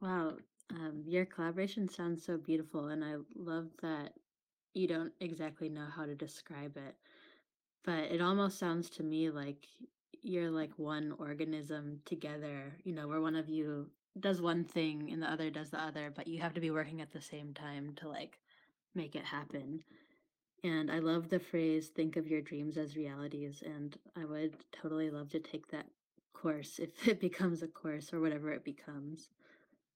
Wow, your collaboration sounds so beautiful, and I love that you don't exactly know how to describe it. But it almost sounds to me like you're like one organism together, where one of you does one thing and the other does the other, but you have to be working at the same time to like make it happen. And I love the phrase, think of your dreams as realities. And I would totally love to take that course if it becomes a course or whatever it becomes.